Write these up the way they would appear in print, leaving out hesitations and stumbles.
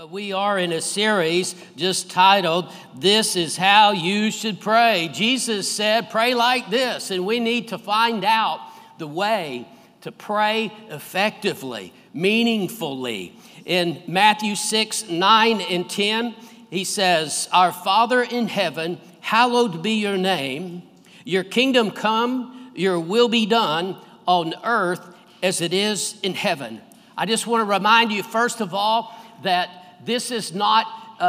Well, we are in a series just titled, This is How You Should Pray. Jesus said, pray like this, and we need to find out the way to pray effectively, meaningfully. In Matthew 6, 9, and 10, he says, Our Father in heaven, hallowed be your name. Your kingdom come, your will be done on earth as it is in heaven. I just want to remind you, first of all, that this is not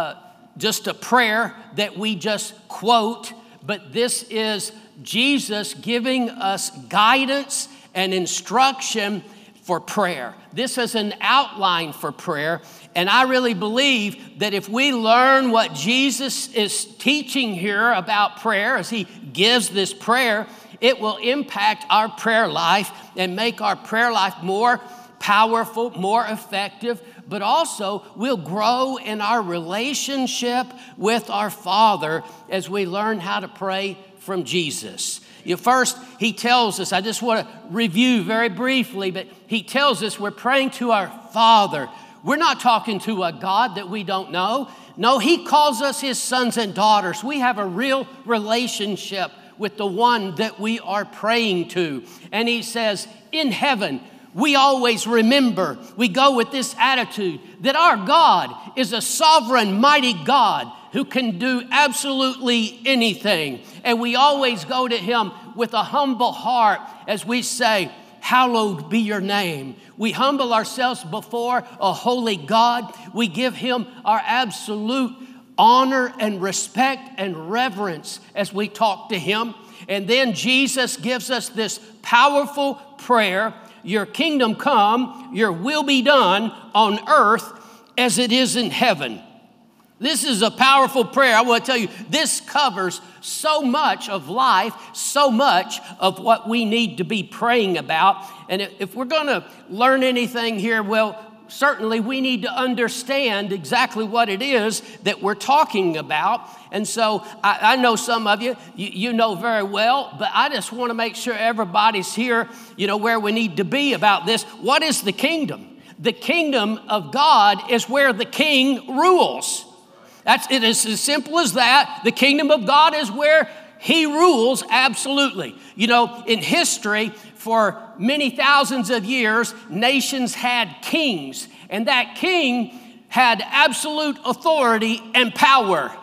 just a prayer that we just quote, but this is Jesus giving us guidance and instruction for prayer. This is an outline for prayer, and I really believe that if we learn what Jesus is teaching here about prayer as he gives this prayer, it will impact our prayer life and make our prayer life more powerful, more effective, but also we'll grow in our relationship with our Father as we learn how to pray from Jesus. First, he tells us, I just want to review very briefly, but he tells us we're praying to our Father. We're not talking to a God that we don't know. No, he calls us his sons and daughters. We have a real relationship with the one that we are praying to. And he says, in heaven, we always remember, we go with this attitude that our God is a sovereign, mighty God who can do absolutely anything. And we always go to him with a humble heart as we say, hallowed be your name. We humble ourselves before a holy God. We give him our absolute honor and respect and reverence as we talk to him. And then Jesus gives us this powerful prayer, your kingdom come, your will be done on earth as it is in heaven. This is a powerful prayer. I want to tell you, this covers so much of life, so much of what we need to be praying about. And if we're going to learn anything here, well, certainly we need to understand exactly what it is that we're talking about. And so I know some of you know very well, but I just want to make sure everybody's here, where we need to be about this. What is the kingdom? The kingdom of God is where the king rules. It is as simple as that. The kingdom of God is where he rules absolutely. In history, for many thousands of years, nations had kings, and that king had absolute authority and power.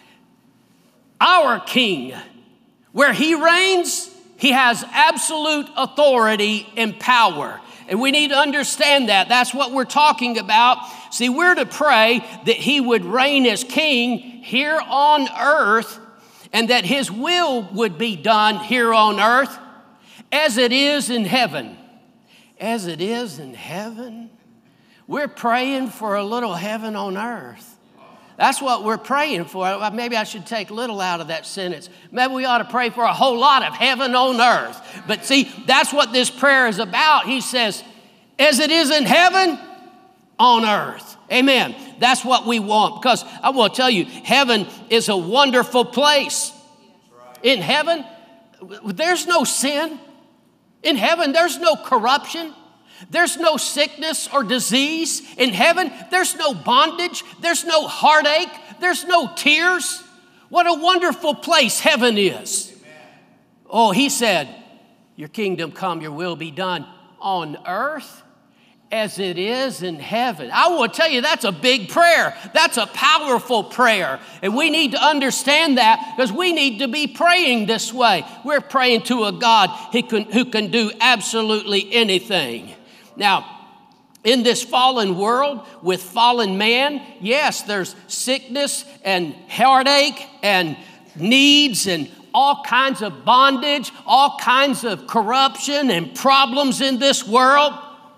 Our king, where he reigns, he has absolute authority and power. And we need to understand that. That's what we're talking about. See, we're to pray that he would reign as king here on earth and that his will would be done here on earth as it is in heaven. As it is in heaven. We're praying for a little heaven on earth. That's what we're praying for. Maybe I should take little out of that sentence. Maybe we ought to pray for a whole lot of heaven on earth. But see, that's what this prayer is about. He says, as it is in heaven, on earth. Amen. That's what we want. Because I want to tell you, heaven is a wonderful place. In heaven, there's no sin. In heaven, there's no corruption. There's no sickness or disease. In heaven, there's no bondage. There's no heartache. There's no tears. What a wonderful place heaven is. Oh, he said, your kingdom come, your will be done on earth as it is in heaven. I want to tell you, that's a big prayer. That's a powerful prayer. And we need to understand that because we need to be praying this way. We're praying to a God who can do absolutely anything. Now, in this fallen world with fallen man, yes, there's sickness and heartache and needs and all kinds of bondage, all kinds of corruption and problems in this world.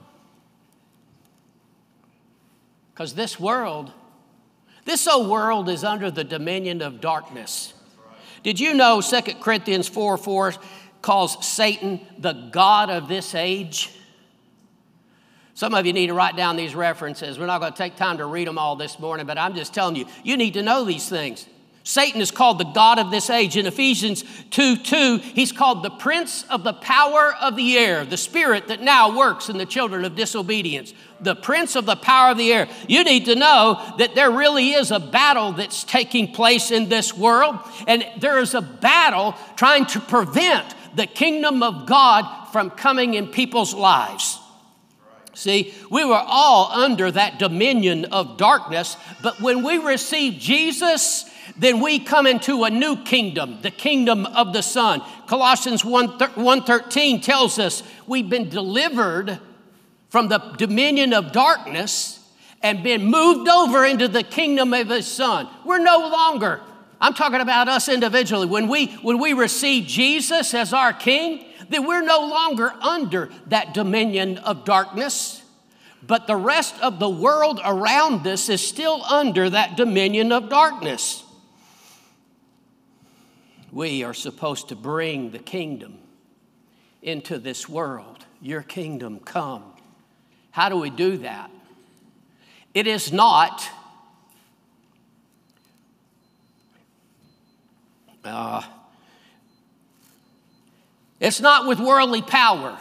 Because this old world is under the dominion of darkness. Did you know 2 Corinthians 4:4 calls Satan the god of this age? Some of you need to write down these references. We're not going to take time to read them all this morning, but I'm just telling you, you need to know these things. Satan is called the god of this age. In Ephesians 2:2, he's called the prince of the power of the air, the spirit that now works in the children of disobedience. The prince of the power of the air. You need to know that there really is a battle that's taking place in this world, and there is a battle trying to prevent the kingdom of God from coming in people's lives. See, we were all under that dominion of darkness, but when we receive Jesus, then we come into a new kingdom, the kingdom of the Son. Colossians 1:13 tells us we've been delivered from the dominion of darkness and been moved over into the kingdom of His Son. We're no longer, I'm talking about us individually, when we receive Jesus as our King, then we're no longer under that dominion of darkness, but the rest of the world around us is still under that dominion of darkness. We are supposed to bring the kingdom into this world. Your kingdom come. How do we do that? It is not it's not with worldly power.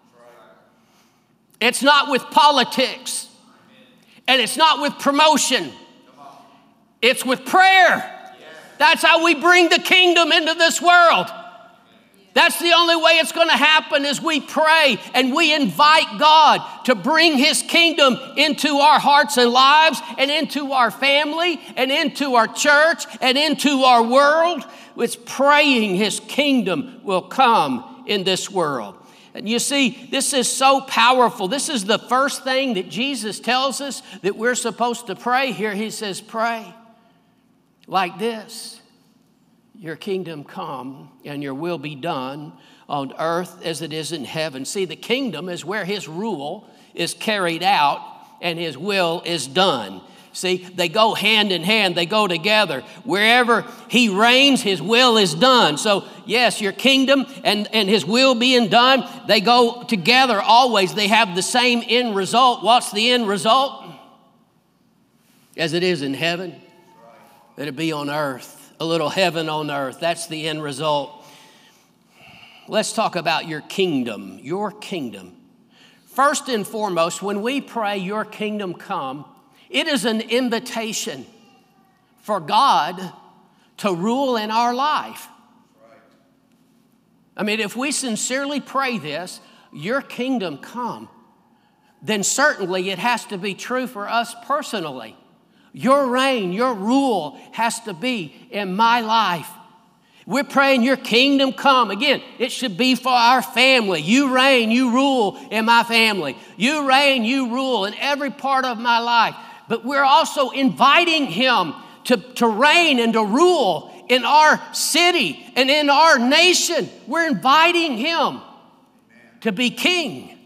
It's not with politics. And it's not with promotion. It's with prayer. That's how we bring the kingdom into this world. That's the only way it's going to happen is we pray and we invite God to bring His kingdom into our hearts and lives and into our family and into our church and into our world. It's praying His kingdom will come in this world. And you see, this is so powerful. This is the first thing that Jesus tells us that we're supposed to pray here. He says, pray like this. Your kingdom come and your will be done on earth as it is in heaven. See, the kingdom is where His rule is carried out and His will is done. See, they go hand in hand. They go together. Wherever He reigns, His will is done. So, yes, your kingdom and His will being done, they go together always. They have the same end result. What's the end result? As it is in heaven, let it be on earth. A little heaven on earth. That's the end result. Let's talk about your kingdom. Your kingdom. First and foremost, when we pray, your kingdom come, it is an invitation for God to rule in our life. I mean, if we sincerely pray this, your kingdom come, then certainly it has to be true for us personally. Your reign, your rule has to be in my life. We're praying your kingdom come. Again, it should be for our family. You reign, you rule in my family. You reign, you rule in every part of my life. But we're also inviting Him to reign and to rule in our city and in our nation. We're inviting Him to be king.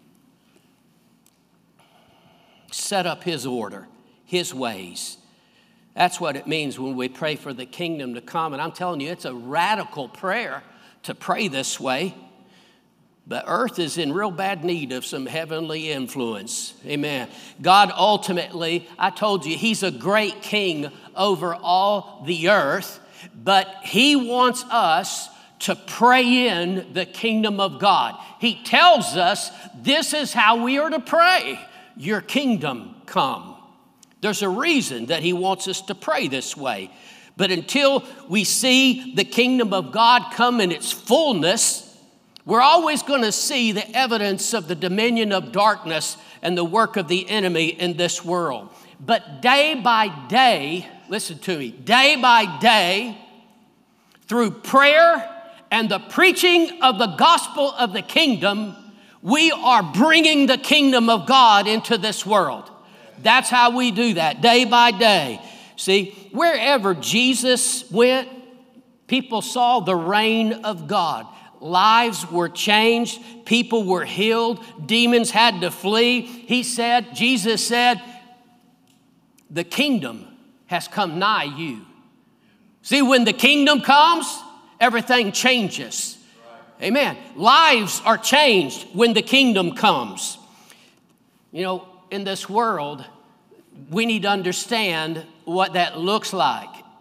Set up His order. His ways. That's what it means when we pray for the kingdom to come. And I'm telling you, it's a radical prayer to pray this way. But earth is in real bad need of some heavenly influence. Amen. God ultimately, I told you, He's a great king over all the earth. But He wants us to pray in the kingdom of God. He tells us this is how we are to pray. Your kingdom come. There's a reason that He wants us to pray this way. But until we see the kingdom of God come in its fullness, we're always going to see the evidence of the dominion of darkness and the work of the enemy in this world. But day by day, listen to me, day by day, through prayer and the preaching of the gospel of the kingdom, we are bringing the kingdom of God into this world. That's how we do that, day by day. See, wherever Jesus went, people saw the reign of God. Lives were changed. People were healed. Demons had to flee. Jesus said, the kingdom has come nigh you. See, when the kingdom comes, everything changes. Amen. Lives are changed when the kingdom comes. You know, in this world, we need to understand what that looks like.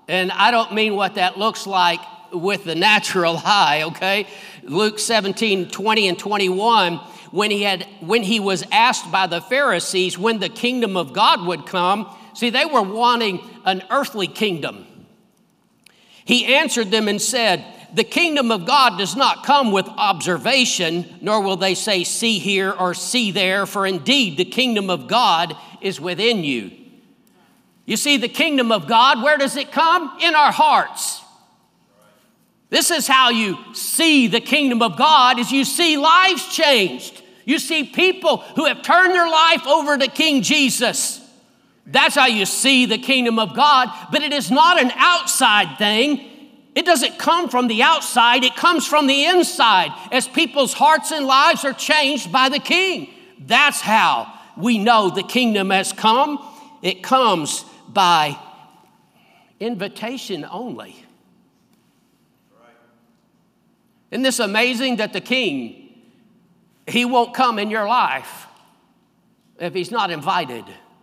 And I don't mean what that looks like with the natural eye, okay? Luke 17, 20 and 21, when he was asked by the Pharisees when the kingdom of God would come, see, they were wanting an earthly kingdom. He answered them and said, the kingdom of God does not come with observation, nor will they say, see here or see there, for indeed the kingdom of God is within you. You see, the kingdom of God, where does it come? In our hearts. This is how you see the kingdom of God, is you see lives changed. You see people who have turned their life over to King Jesus. That's how you see the kingdom of God, but it is not an outside thing. It doesn't come from the outside, it comes from the inside as people's hearts and lives are changed by the King. That's how we know the kingdom has come. It comes by invitation only. Isn't this amazing that the King, he won't come in your life if he's not invited.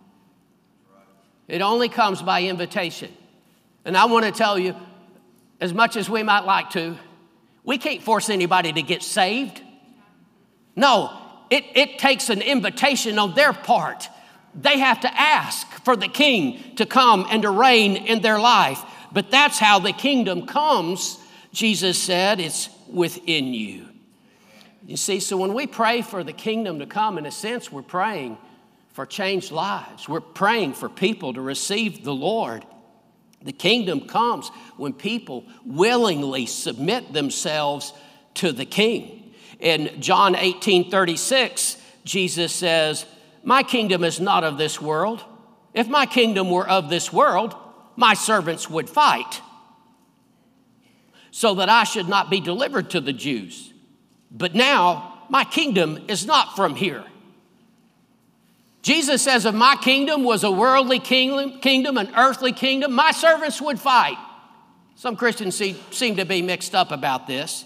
It only comes by invitation. And I want to tell you, as much as we might like to, we can't force anybody to get saved. No, it takes an invitation on their part. They have to ask for the King to come and to reign in their life. But that's how the kingdom comes. Jesus said, it's within you. You see, so when we pray for the kingdom to come, in a sense, we're praying for changed lives. We're praying for people to receive the Lord. The kingdom comes when people willingly submit themselves to the King. In John 18:36, Jesus says, my kingdom is not of this world. If my kingdom were of this world, my servants would fight, so that I should not be delivered to the Jews. But now my kingdom is not from here. Jesus says, if my kingdom was a worldly kingdom, an earthly kingdom, my servants would fight. Some Christians seem to be mixed up about this.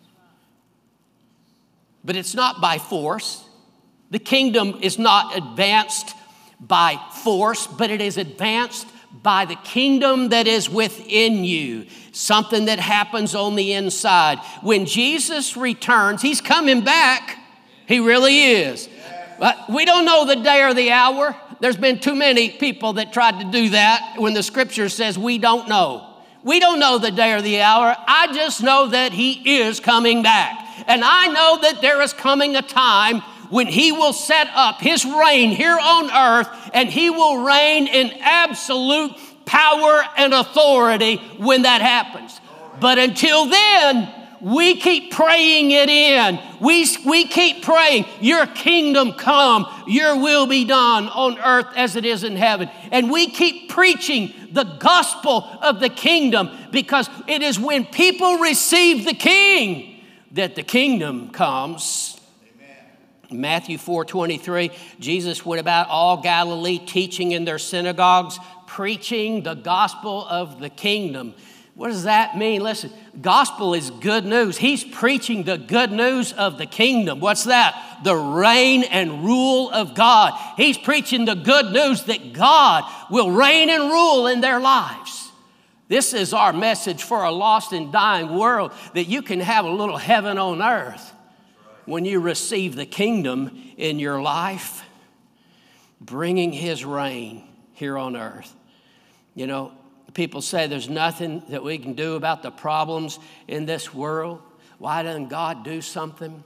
But it's not by force. The kingdom is not advanced by force, but it is advanced by the kingdom that is within you, something that happens on the inside. When Jesus returns, he's coming back. He really is. But we don't know the day or the hour. There's been too many people that tried to do that when the scripture says we don't know. We don't know the day or the hour. I just know that he is coming back. And I know that there is coming a time when he will set up his reign here on earth, and he will reign in absolute power and authority when that happens. But until then, we keep praying it in. We keep praying, your kingdom come, your will be done on earth as it is in heaven. And we keep preaching the gospel of the kingdom, because it is when people receive the King that the kingdom comes. Amen. Matthew 4:23, Jesus went about all Galilee, teaching in their synagogues, preaching the gospel of the kingdom. What does that mean? Listen, gospel is good news. He's preaching the good news of the kingdom. What's that? The reign and rule of God. He's preaching the good news that God will reign and rule in their lives. This is our message for a lost and dying world, that you can have a little heaven on earth when you receive the kingdom in your life, bringing his reign here on earth. You know, people say there's nothing that we can do about the problems in this world. Why doesn't God do something?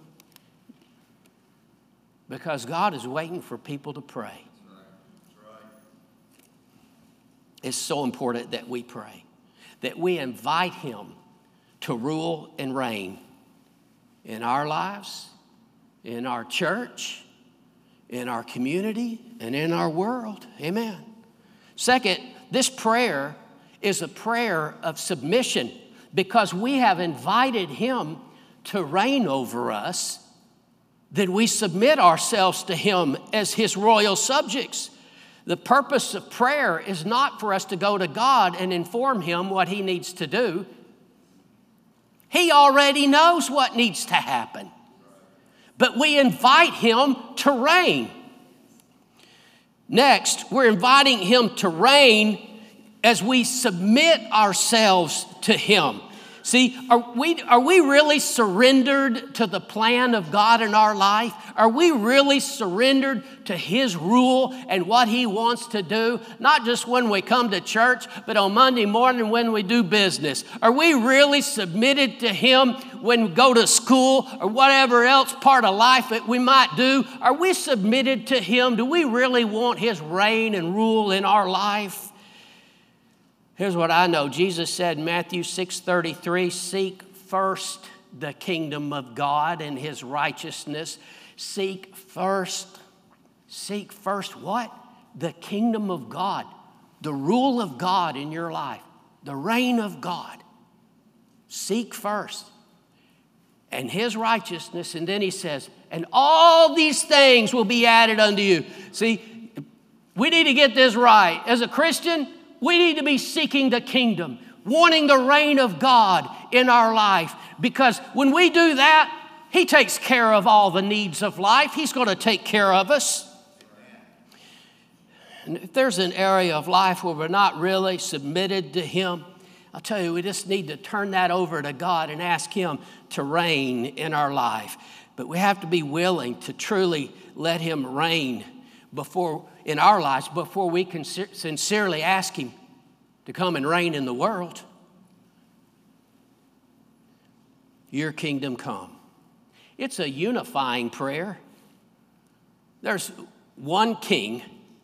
Because God is waiting for people to pray. That's right. It's so important that we pray, that we invite him to rule and reign in our lives, in our church, in our community, and in our world. Amen. Second, this prayer is a prayer of submission, because we have invited him to reign over us. Then we submit ourselves to him as his royal subjects. The purpose of prayer is not for us to go to God and inform him what he needs to do. He already knows what needs to happen. But we invite him to reign. Next, we're inviting him to reign as we submit ourselves to Him. See, are we really surrendered to the plan of God in our life? Are we really surrendered to His rule and what He wants to do? Not just when we come to church, but on Monday morning when we do business. Are we really submitted to Him when we go to school or whatever else part of life that we might do? Are we submitted to Him? Do we really want His reign and rule in our life? Here's what I know. Jesus said in Matthew 6:33, seek first the kingdom of God and His righteousness. Seek first what? The kingdom of God, the rule of God in your life, the reign of God. Seek first. And His righteousness, and then He says, and all these things will be added unto you. See, we need to get this right. As a Christian, we need to be seeking the kingdom, wanting the reign of God in our life. Because when we do that, He takes care of all the needs of life. He's going to take care of us. And if there's an area of life where we're not really submitted to Him, I'll tell you, we just need to turn that over to God and ask Him to reign in our life. But we have to be willing to truly let Him reign in our lives before we can sincerely ask Him to come and reign in the world. Your kingdom come. It's a unifying prayer. There's one king,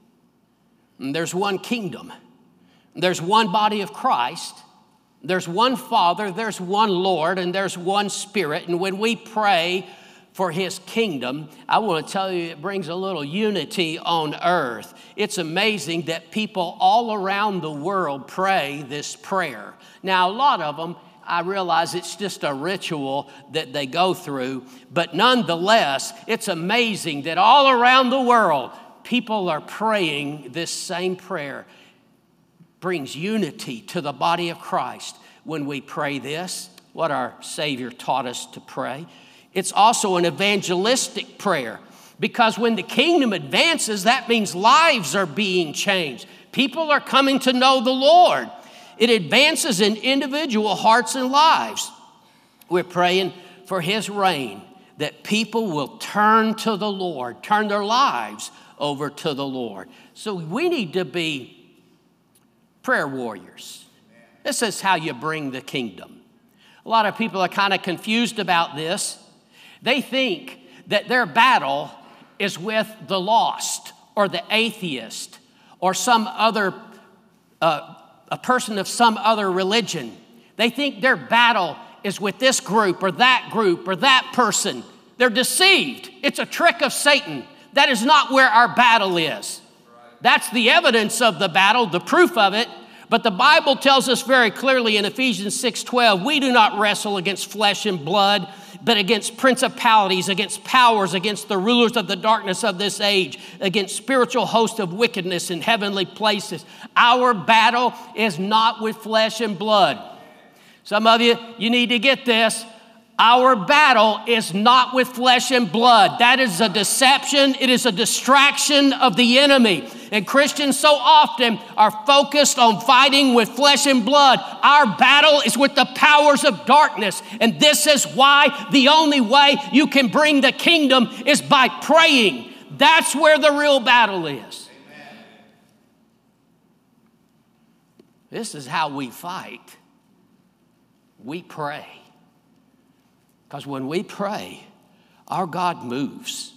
and there's one kingdom. There's one body of Christ. There's one Father, there's one Lord, and there's one Spirit. And when we pray for His kingdom, I want to tell you, it brings a little unity on earth. It's amazing that people all around the world pray this prayer. Now, a lot of them, I realize it's just a ritual that they go through, but nonetheless, it's amazing that all around the world, people are praying this same prayer. Brings unity to the body of Christ when we pray this, what our Savior taught us to pray. It's also an evangelistic prayer, because when the kingdom advances, that means lives are being changed. People are coming to know the Lord. It advances in individual hearts and lives. We're praying for His reign, that people will turn to the Lord, turn their lives over to the Lord. So we need to be prayer warriors. This is how you bring the kingdom. A lot of people are kind of confused about this. They think that their battle is with the lost or the atheist or some other, a person of some other religion. They think their battle is with this group or that person. They're deceived. It's a trick of Satan. That is not where our battle is. That's the evidence of the battle, the proof of it. But the Bible tells us very clearly in Ephesians 6:12, we do not wrestle against flesh and blood, but against principalities, against powers, against the rulers of the darkness of this age, against spiritual hosts of wickedness in heavenly places. Our battle is not with flesh and blood. Some of you need to get this. Our battle is not with flesh and blood. That is a deception. It is a distraction of the enemy. And Christians so often are focused on fighting with flesh and blood. Our battle is with the powers of darkness. And this is why the only way you can bring the kingdom is by praying. That's where the real battle is. Amen. This is how we fight. We pray. Because when we pray, our God moves.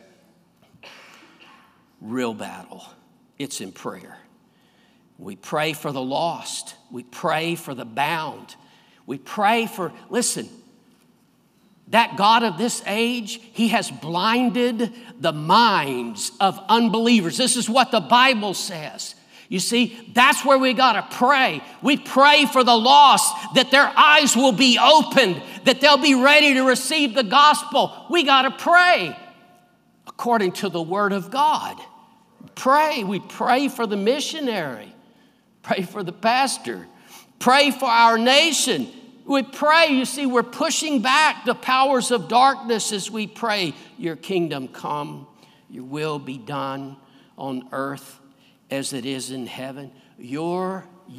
Real battle. It's in prayer. We pray for the lost. We pray for the bound. We pray for, listen, that God of this age, He has blinded the minds of unbelievers. This is what the Bible says. You see, that's where we got to pray. We pray for the lost, that their eyes will be opened, that they'll be ready to receive the gospel. We got to pray according to the Word of God. Pray. We pray for the missionary. Pray for the pastor. Pray for our nation. We pray. You see, we're pushing back the powers of darkness as we pray, your kingdom come, your will be done on earth as it is in heaven. your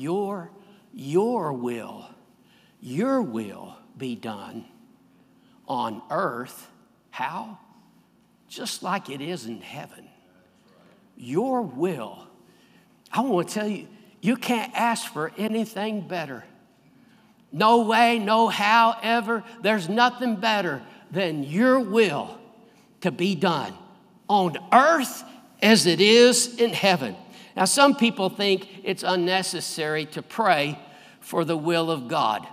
will be done on earth. How? Just like it is in heaven. Your will. I want to tell you, you can't ask for anything better. No way, no how ever. There's nothing better than your will to be done on earth as it is in heaven. Now, some people think it's unnecessary to pray for the will of God.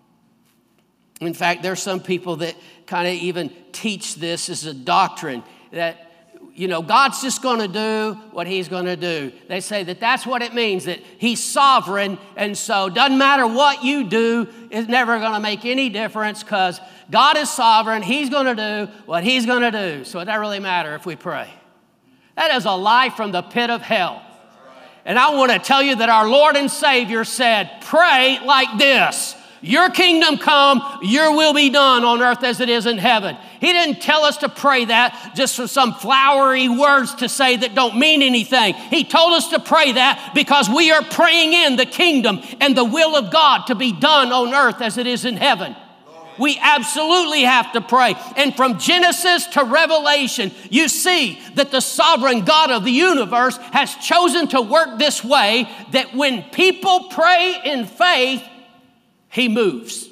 In fact, there's some people that kind of even teach this as a doctrine that, God's just going to do what he's going to do. They say that that's what it means, that he's sovereign, and so doesn't matter what you do, it's never going to make any difference because God is sovereign. He's going to do what he's going to do. So it doesn't really matter if we pray. That is a lie from the pit of hell. And I want to tell you that our Lord and Savior said, pray like this. Your kingdom come, your will be done on earth as it is in heaven. He didn't tell us to pray that just for some flowery words to say that don't mean anything. He told us to pray that because we are praying in the kingdom and the will of God to be done on earth as it is in heaven. We absolutely have to pray. And from Genesis to Revelation, you see that the sovereign God of the universe has chosen to work this way, that when people pray in faith, he moves.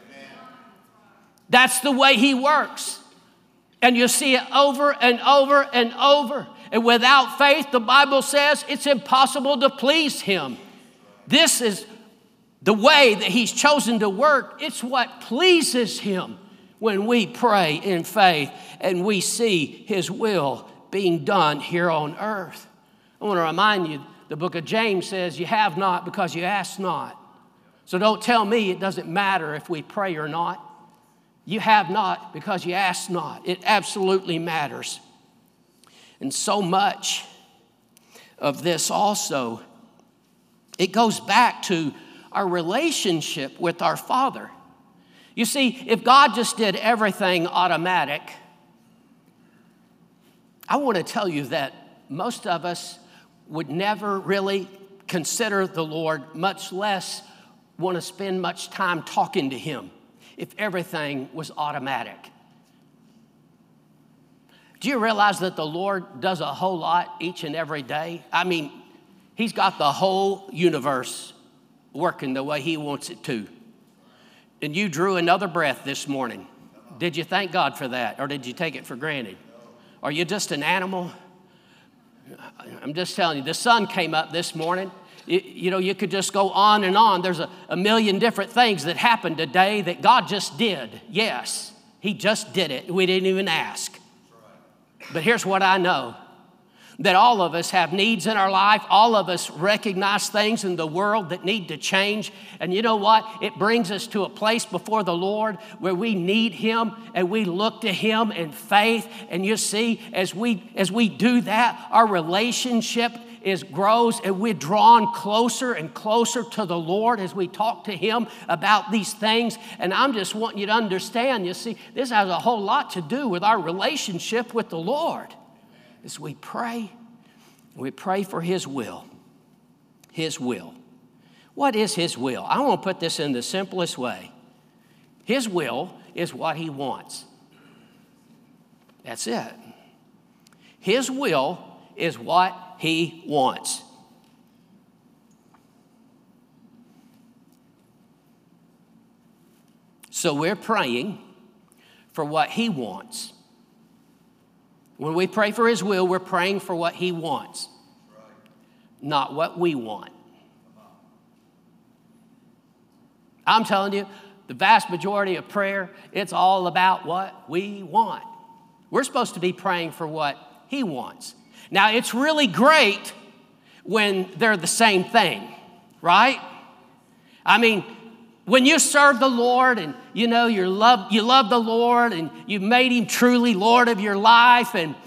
That's the way he works. And you see it over and over and over. And without faith, the Bible says it's impossible to please him. This is the way that he's chosen to work. It's what pleases him when we pray in faith and we see his will being done here on earth. I want to remind you, the book of James says, you have not because you ask not. So don't tell me it doesn't matter if we pray or not. You have not because you ask not. It absolutely matters. And so much of this also, it goes back to our relationship with our Father. You see, if God just did everything automatic, I want to tell you that most of us would never really consider the Lord, much less want to spend much time talking to him if everything was automatic. Do you realize that the Lord does a whole lot each and every day? I mean, he's got the whole universe working the way he wants it to. And you drew another breath this morning. Did you thank God for that, or did you take it for granted? Are you just an animal? I'm just telling you, the sun came up this morning. You could just go on and on. There's a million different things that happened today that God just did. Yes, he just did it. We didn't even ask. But here's what I know, that all of us have needs in our life. All of us recognize things in the world that need to change. And you know what? It brings us to a place before the Lord where we need him and we look to him in faith. And you see, as we do that, our relationship grows, and we're drawn closer and closer to the Lord as we talk to him about these things. And I'm just wanting you to understand, you see, this has a whole lot to do with our relationship with the Lord. As we pray for his will. His will. What is his will? I want to put this in the simplest way. His will is what he wants. That's it. His will is what he wants. So we're praying for what he wants. When we pray for his will, we're praying for what he wants, not what we want. I'm telling you, the vast majority of prayer, it's all about what we want. We're supposed to be praying for what he wants. Now, it's really great when they're the same thing, right? I mean, when you serve the Lord and you love the Lord and you've made him truly Lord of your life, and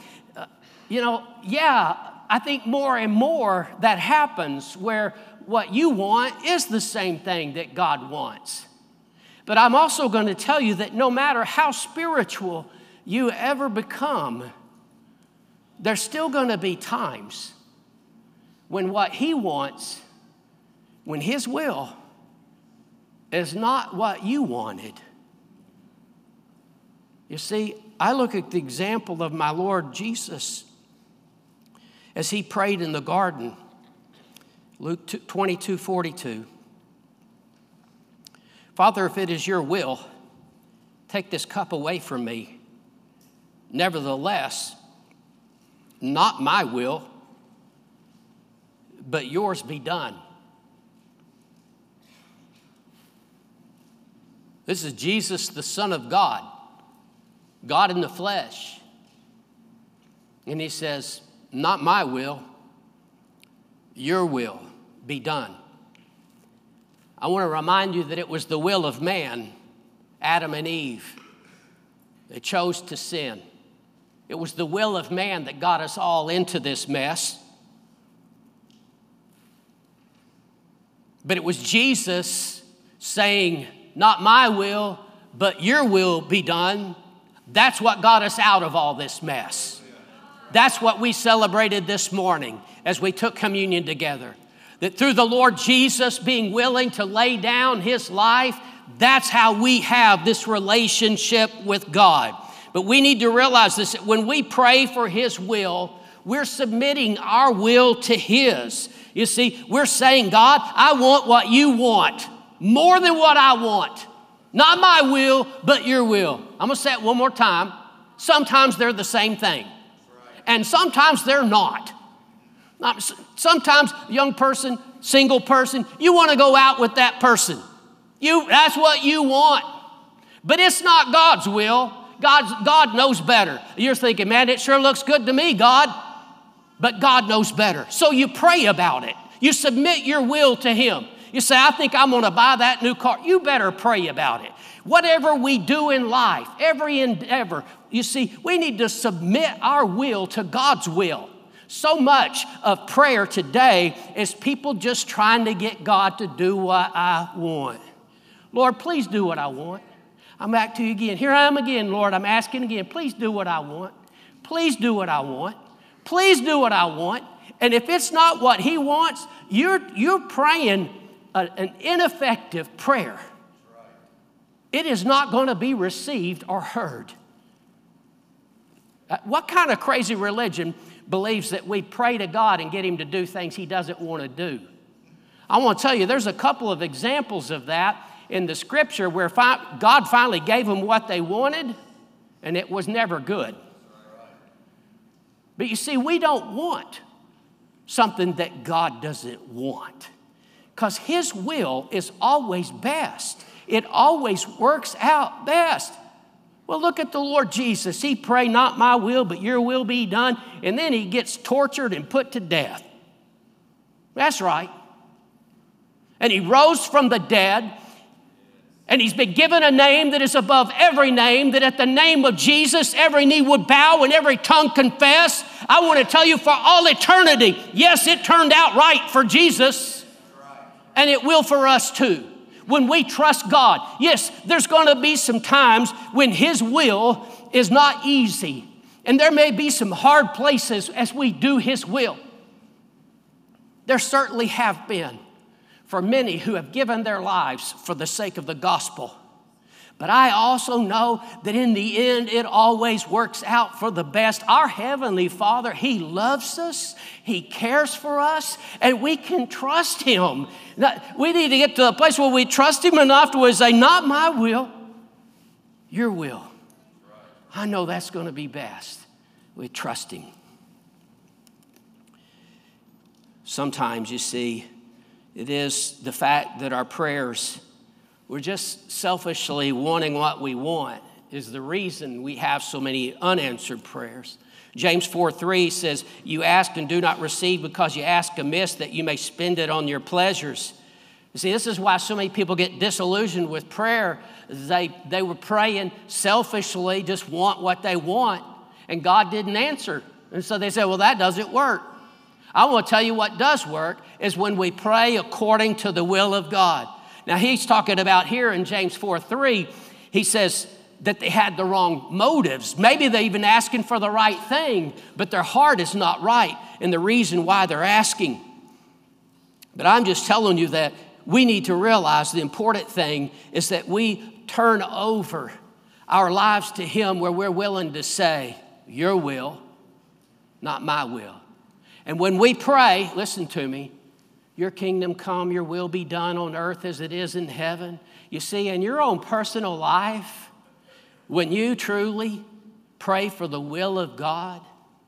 I think more and more that happens where what you want is the same thing that God wants. But I'm also going to tell you that no matter how spiritual you ever become, there's still going to be times when what he wants when his will is not what you wanted. You see, I look at the example of my Lord Jesus as he prayed in the garden. Luke 22:42. Father, if it is your will, take this cup away from me. Nevertheless, not my will, but yours be done. This is Jesus, the Son of God, God in the flesh. And he says, not my will, your will be done. I want to remind you that it was the will of man, Adam and Eve. They chose to sin. It was the will of man that got us all into this mess. But it was Jesus saying, not my will, but your will be done. That's what got us out of all this mess. That's what we celebrated this morning as we took communion together. That through the Lord Jesus being willing to lay down his life, that's how we have this relationship with God. But we need to realize this, that when we pray for his will, we're submitting our will to his. You see, we're saying, God, I want what you want, more than what I want. Not my will, but your will. I'm going to say it one more time. Sometimes they're the same thing. And sometimes they're not. Sometimes, young person, single person, you want to go out with that person. That's what you want. But it's not God's will. God knows better. You're thinking, man, it sure looks good to me, God. But God knows better. So you pray about it. You submit your will to him. You say, I think I'm going to buy that new car. You better pray about it. Whatever we do in life, every endeavor, you see, we need to submit our will to God's will. So much of prayer today is people just trying to get God to do what I want. Lord, please do what I want. I'm back to you again. Here I am again, Lord. I'm asking again. Please do what I want. Please do what I want. Please do what I want. And if it's not what he wants, you're praying an ineffective prayer. It is not going to be received or heard. What kind of crazy religion believes that we pray to God and get him to do things he doesn't want to do? I want to tell you, there's a couple of examples of that in the scripture where God finally gave them what they wanted, and it was never good. But you see, we don't want something that God doesn't want, because his will is always best. It always works out best. Well, look at the Lord Jesus. He prayed, not my will, but your will be done. And then he gets tortured and put to death. That's right. And he rose from the dead. And he's been given a name that is above every name, that at the name of Jesus, every knee would bow and every tongue confess. I want to tell you, for all eternity, yes, it turned out right for Jesus. And it will for us too. When we trust God, yes, there's going to be some times when his will is not easy. And there may be some hard places as we do his will. There certainly have been for many who have given their lives for the sake of the gospel. But I also know that in the end, it always works out for the best. Our Heavenly Father, he loves us, he cares for us, and we can trust him. We need to get to a place where we trust him enough to say, not my will, your will. I know that's going to be best. We trust him. Sometimes, you see, it is the fact that our prayers, we're just selfishly wanting what we want, is the reason we have so many unanswered prayers. James 4:3 says, you ask and do not receive because you ask amiss, that you may spend it on your pleasures. You see, this is why so many people get disillusioned with prayer. They were praying selfishly, just want what they want, and God didn't answer. And so they say, well, that doesn't work. I want to tell you what does work is when we pray according to the will of God. Now, he's talking about here in James 4:3, he says that they had the wrong motives. Maybe they're even asking for the right thing, but their heart is not right in the reason why they're asking. But I'm just telling you that we need to realize the important thing is that we turn over our lives to Him where we're willing to say, your will, not my will. And when we pray, listen to me, your kingdom come, your will be done on earth as it is in heaven. You see, in your own personal life, when you truly pray for the will of God,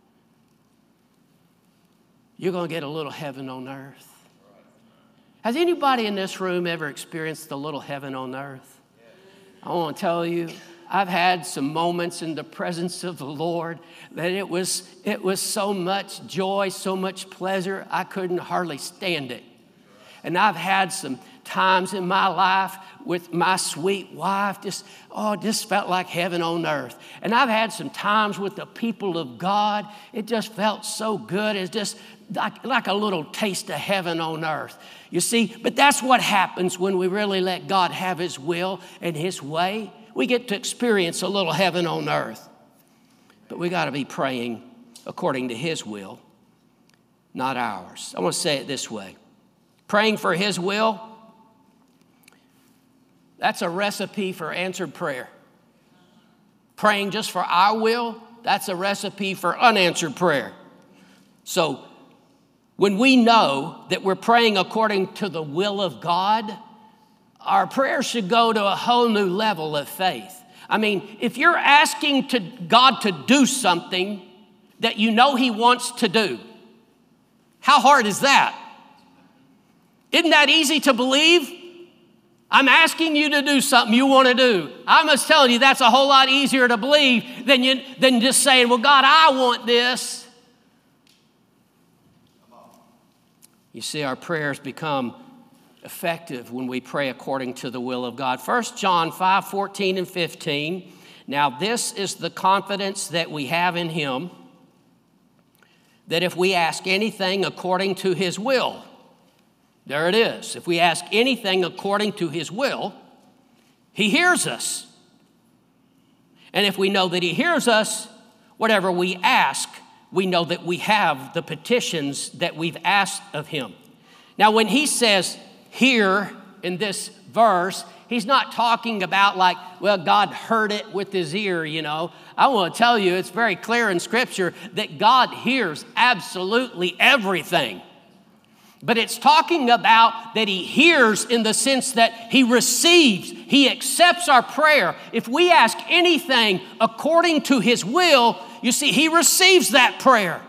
you're going to get a little heaven on earth. Has anybody in this room ever experienced a little heaven on earth? I want to tell you, I've had some moments in the presence of the Lord that it was so much joy, so much pleasure, I couldn't hardly stand it. And I've had some times in my life with my sweet wife, just felt like heaven on earth. And I've had some times with the people of God, it just felt so good. It's just like a little taste of heaven on earth. You see, but that's what happens when we really let God have His will and His way. We get to experience a little heaven on earth. But we got to be praying according to His will, not ours. I want to say it this way. Praying for His will, that's a recipe for answered prayer. Praying just for our will, that's a recipe for unanswered prayer. So when we know that we're praying according to the will of God, our prayers should go to a whole new level of faith. I mean, if you're asking God to do something that you know He wants to do, how hard is that? Isn't that easy to believe? I'm asking you to do something you want to do. I'm just telling you that's a whole lot easier to believe than just saying, well, God, I want this. You see, our prayers become effective when we pray according to the will of God. 1 John 5:14 and 15. Now this is the confidence that we have in Him, that if we ask anything according to His will, there it is. If we ask anything according to His will, He hears us. And if we know that He hears us, whatever we ask, we know that we have the petitions that we've asked of Him. Now, when He says here in this verse, He's not talking about like, well, God heard it with His ear, you know. I want to tell you, it's very clear in Scripture that God hears absolutely everything. But it's talking about that He hears in the sense that He receives, He accepts our prayer. If we ask anything according to His will, you see, He receives that prayer.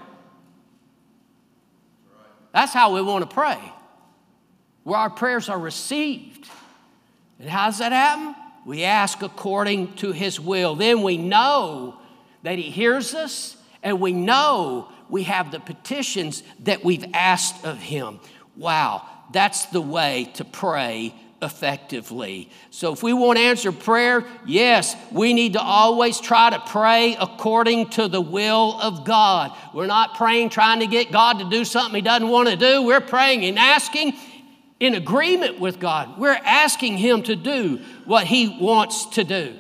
That's how we want to pray, where our prayers are received. And how does that happen? We ask according to His will. Then we know that He hears us, and we know we have the petitions that we've asked of Him. Wow, that's the way to pray effectively. So if we want answered prayer, yes, we need to always try to pray according to the will of God. We're not praying trying to get God to do something He doesn't want to do. We're praying and asking in agreement with God. We're asking Him to do what He wants to do.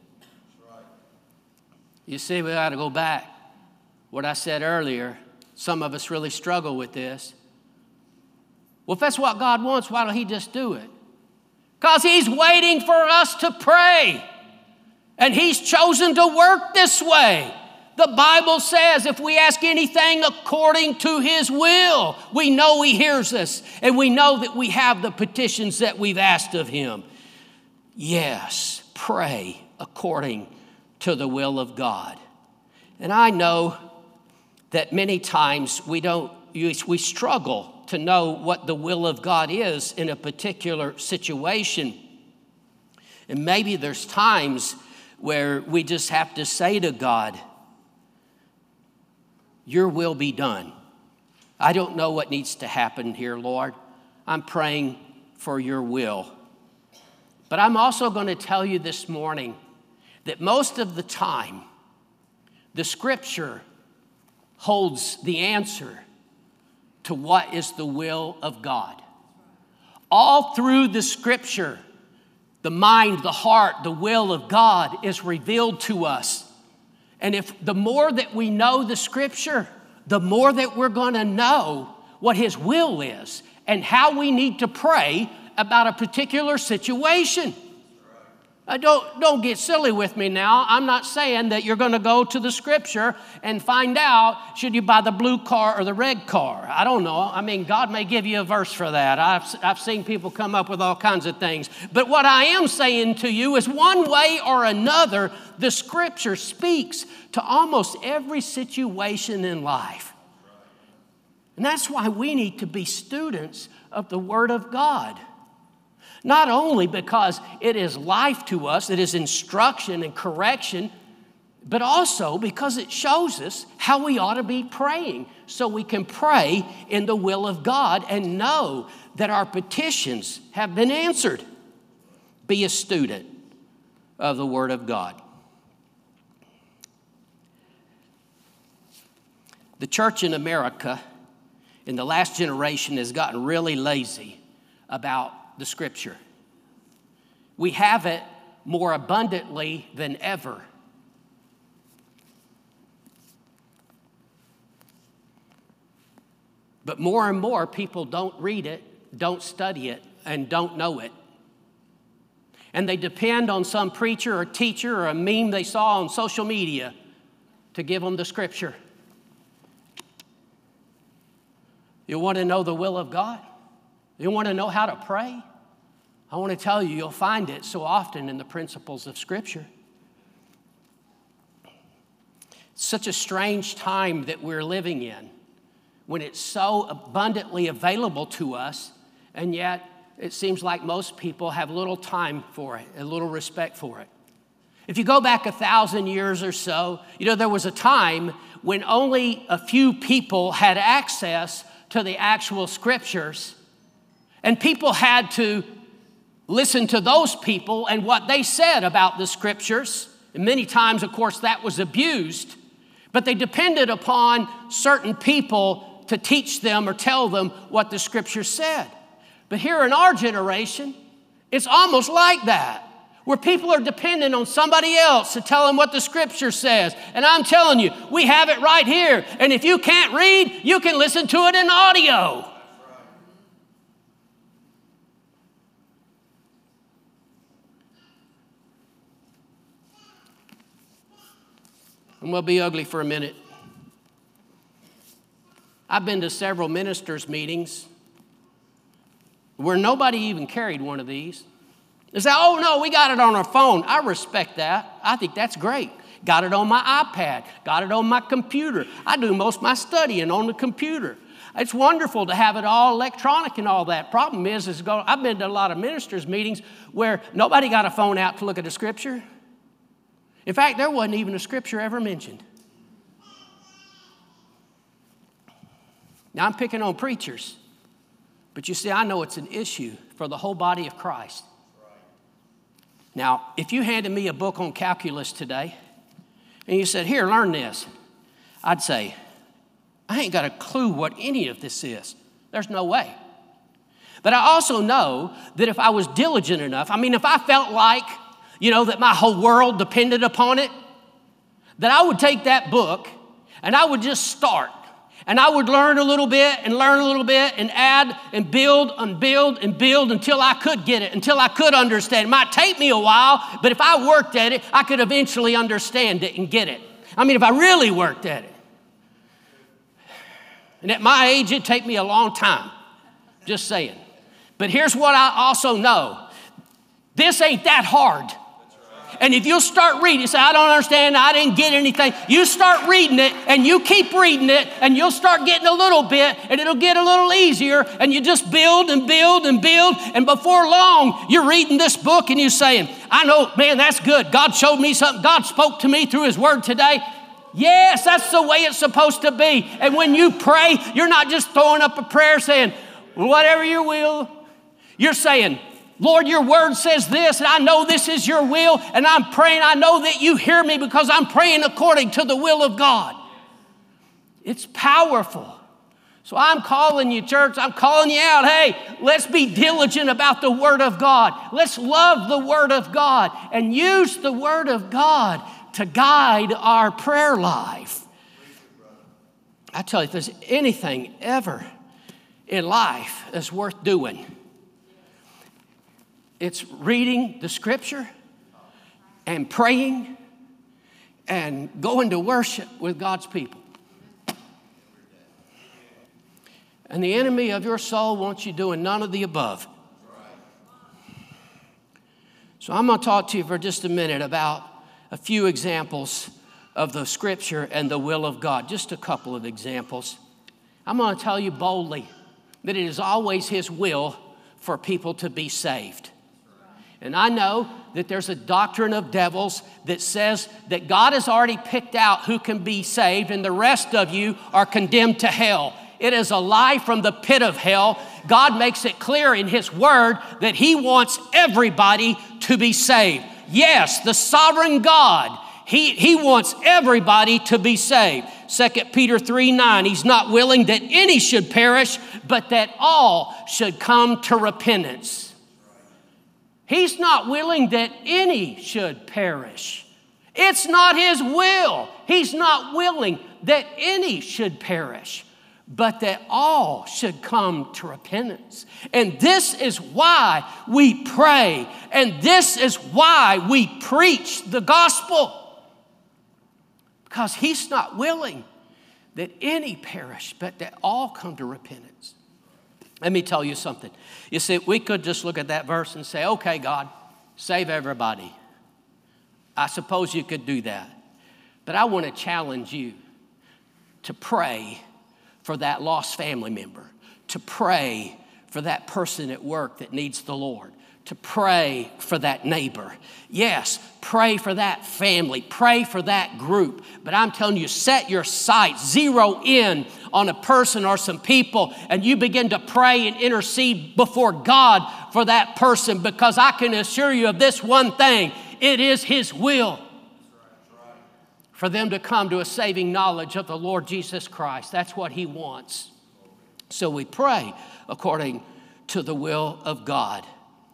You see, we got to go back. What I said earlier, some of us really struggle with this. Well, if that's what God wants, why don't He just do it? Because He's waiting for us to pray. And He's chosen to work this way. The Bible says if we ask anything according to His will, we know He hears us. And we know that we have the petitions that we've asked of Him. Yes, pray according to the will of God. And I know that many times we struggle to know what the will of God is in a particular situation. And maybe there's times where we just have to say to God, your will be done. I don't know what needs to happen here, Lord. I'm praying for your will. But I'm also going to tell you this morning that most of the time, the Scripture holds the answer to what is the will of God. All through the Scripture, the mind, the heart, the will of God is revealed to us. And if the more that we know the Scripture, the more that we're going to know what His will is and how we need to pray about a particular situation. Don't get silly with me now. I'm not saying that you're going to go to the scripture and find out, should you buy the blue car or the red car? I don't know. I mean, God may give you a verse for that. I've seen people come up with all kinds of things. But what I am saying to you is one way or another, the scripture speaks to almost every situation in life. And that's why we need to be students of the Word of God. Not only because it is life to us, it is instruction and correction, but also because it shows us how we ought to be praying so we can pray in the will of God and know that our petitions have been answered. Be a student of the Word of God. The church in America in the last generation has gotten really lazy about the scripture. We have it more abundantly than ever. But more and more people don't read it, don't study it, and don't know it. And they depend on some preacher or teacher or a meme they saw on social media to give them the scripture. You want to know the will of God? You want to know how to pray? I want to tell you, you'll find it so often in the principles of Scripture. It's such a strange time that we're living in when it's so abundantly available to us, and yet it seems like most people have little time for it and little respect for it. If you go back 1,000 years or so, there was a time when only a few people had access to the actual scriptures, and people had to listen to those people and what they said about the scriptures. And many times, of course, that was abused, but they depended upon certain people to teach them or tell them what the scripture said. But here in our generation, it's almost like that, where people are dependent on somebody else to tell them what the scripture says. And I'm telling you, we have it right here. And if you can't read, you can listen to it in audio. I'm going to be ugly for a minute. I've been to several ministers' meetings where nobody even carried one of these. They say, oh, no, we got it on our phone. I respect that. I think that's great. Got it on my iPad. Got it on my computer. I do most of my studying on the computer. It's wonderful to have it all electronic and all that. Problem is I've been to a lot of ministers' meetings where nobody got a phone out to look at the scripture. In fact, there wasn't even a scripture ever mentioned. Now, I'm picking on preachers, but you see, I know it's an issue for the whole body of Christ. Now, if you handed me a book on calculus today, and you said, here, learn this, I'd say, I ain't got a clue what any of this is. There's no way. But I also know that if I was diligent enough, if I felt like, that my whole world depended upon it, that I would take that book and I would just start. And I would learn a little bit and learn a little bit and add and build and build and build until I could get it, until I could understand. It might take me a while, but if I worked at it, I could eventually understand it and get it. If I really worked at it. And at my age, it'd take me a long time. Just saying. But here's what I also know. This ain't that hard. And if you'll start reading, you say, I don't understand, I didn't get anything. You start reading it, and you keep reading it, and you'll start getting a little bit, and it'll get a little easier, and you just build and build and build, and before long, you're reading this book, and you're saying, I know, man, that's good. God showed me something. God spoke to me through his word today. Yes, that's the way it's supposed to be. And when you pray, you're not just throwing up a prayer saying, whatever your will. You're saying, Lord, your word says this, and I know this is your will, and I'm praying. I know that you hear me because I'm praying according to the will of God. It's powerful. So I'm calling you, church. I'm calling you out. Hey, let's be diligent about the word of God. Let's love the word of God and use the word of God to guide our prayer life. I tell you, if there's anything ever in life that's worth doing. It's reading the scripture and praying and going to worship with God's people. And the enemy of your soul wants you doing none of the above. So I'm going to talk to you for just a minute about a few examples of the scripture and the will of God. Just a couple of examples. I'm going to tell you boldly that it is always His will for people to be saved. And I know that there's a doctrine of devils that says that God has already picked out who can be saved and the rest of you are condemned to hell. It is a lie from the pit of hell. God makes it clear in His word that He wants everybody to be saved. Yes, the sovereign God, He wants everybody to be saved. 2 Peter 3:9, He's not willing that any should perish, but that all should come to repentance. He's not willing that any should perish. It's not His will. He's not willing that any should perish, but that all should come to repentance. And this is why we pray, and this is why we preach the gospel. Because He's not willing that any perish, but that all come to repentance. Let me tell you something. You see, we could just look at that verse and say, okay, God, save everybody. I suppose you could do that. But I want to challenge you to pray for that lost family member, to pray for that person at work that needs the Lord, to pray for that neighbor. Yes, pray for that family, pray for that group. But I'm telling you, set your sights, zero in on a person or some people, and you begin to pray and intercede before God for that person, because I can assure you of this one thing: it is His will for them to come to a saving knowledge of the Lord Jesus Christ. That's what He wants. So we pray according to the will of God.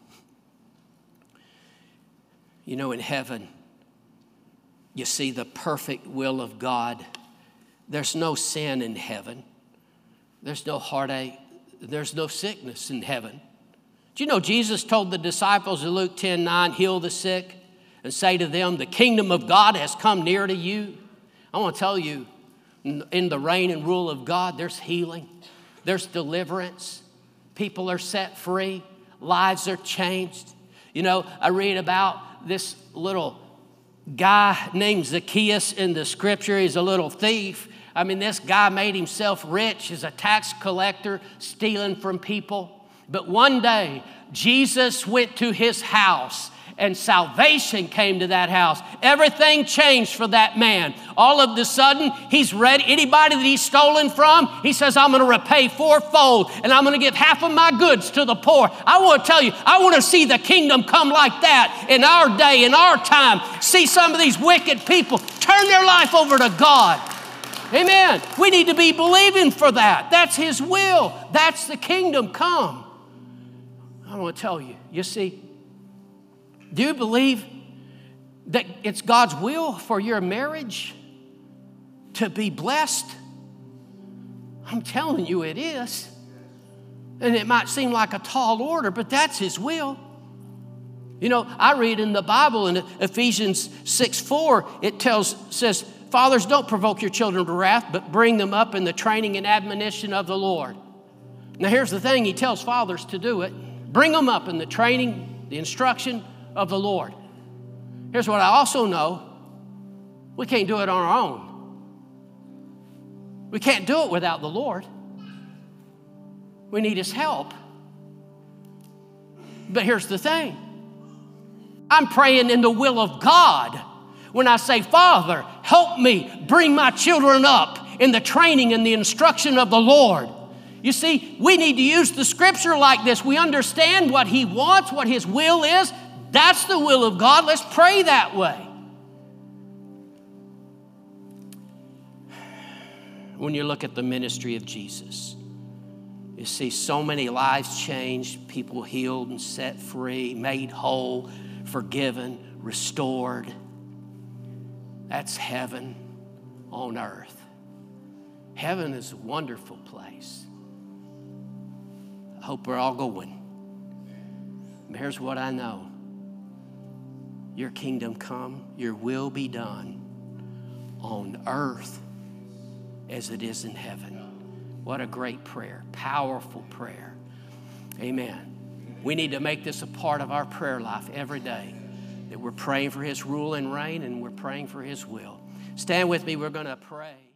You know, in heaven, you see the perfect will of God. There's no sin in heaven. There's no heartache. There's no sickness in heaven. Do you know Jesus told the disciples in Luke 10:9, heal the sick and say to them, the kingdom of God has come near to you? I want to tell you, in the reign and rule of God, there's healing. There's deliverance. People are set free. Lives are changed. You know, I read about this little guy named Zacchaeus in the scripture. He's a little thief. I mean, this guy made himself rich as a tax collector, stealing from people. But one day, Jesus went to his house and salvation came to that house. Everything changed for that man. All of a sudden, he's ready. Anybody that he's stolen from, he says, I'm going to repay fourfold, and I'm going to give half of my goods to the poor. I want to tell you, I want to see the kingdom come like that in our day, in our time. See some of these wicked people turn their life over to God. Amen. We need to be believing for that. That's His will. That's the kingdom come. I want to tell you, you see, do you believe that it's God's will for your marriage to be blessed? I'm telling you it is. And it might seem like a tall order, but that's His will. You know, I read in the Bible in Ephesians 6:4, it says, fathers, don't provoke your children to wrath, but bring them up in the training and admonition of the Lord. Now here's the thing, He tells fathers to do it. Bring them up in the training, the instruction of the Lord. Here's what I also know. We can't do it on our own. We can't do it without the Lord. We need His help. But here's the thing. I'm praying in the will of God when I say, Father, help me bring my children up in the training and the instruction of the Lord. You see, we need to use the scripture like this. We understand what He wants, what His will is. That's the will of God. Let's pray that way. When you look at the ministry of Jesus, you see so many lives changed, people healed and set free, made whole, forgiven, restored. That's heaven on earth. Heaven is a wonderful place. I hope we're all going. Here's what I know. Your kingdom come, your will be done on earth as it is in heaven. What a great prayer, powerful prayer. Amen. We need to make this a part of our prayer life every day, that we're praying for his rule and reign and we're praying for his will. Stand with me, we're going to pray.